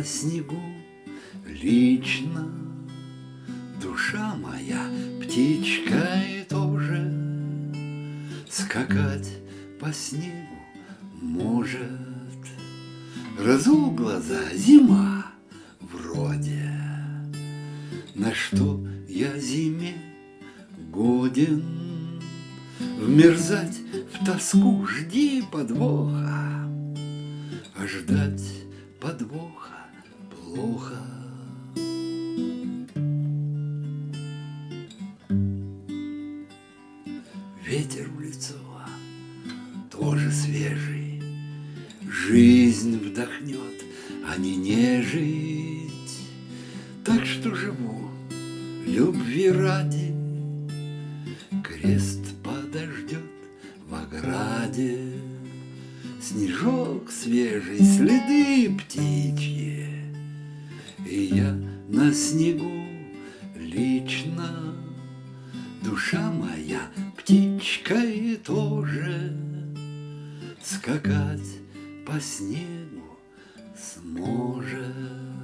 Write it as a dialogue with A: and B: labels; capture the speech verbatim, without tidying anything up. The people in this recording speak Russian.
A: на снегу лично. Душа моя птичкой тоже скакать по снегу может. Разул глаза, зима вроде. На что я зиме годен? Вмерзать в тоску, жди подвоха, а ждать подвоха плохо. Ветер в лицо тоже свежий, жизнь вдохнет, а не нежить. Так что живу любви ради, крест подождет в ограде. Снежок свежий, следы птичьи, и я на снегу лично. Душа моя птичкой тоже скакать по снегу сможет.